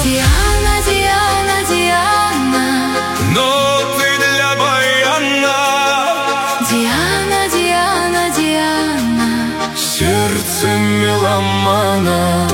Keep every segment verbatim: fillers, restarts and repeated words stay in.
Диана, Диана, Диана, но ты для баяна. Диана, Диана, Диана, Сердце меломана.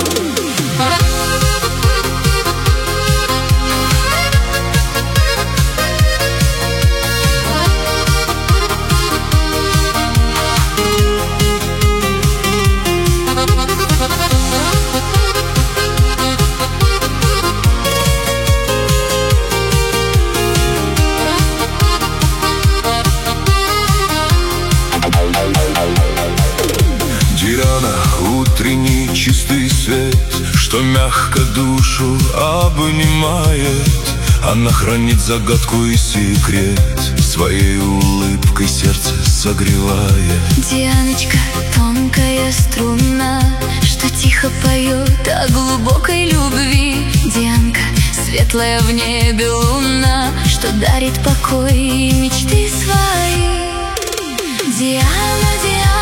Диана, утренний чистый свет, что мягко душу обнимает. Она хранит загадку и секрет, своей улыбкой сердце согревает. Дианочка, тонкая струна, что тихо поет о глубокой любви. Дианка, светлая в небе луна, что дарит покой и мечты свои. Диана, Диана,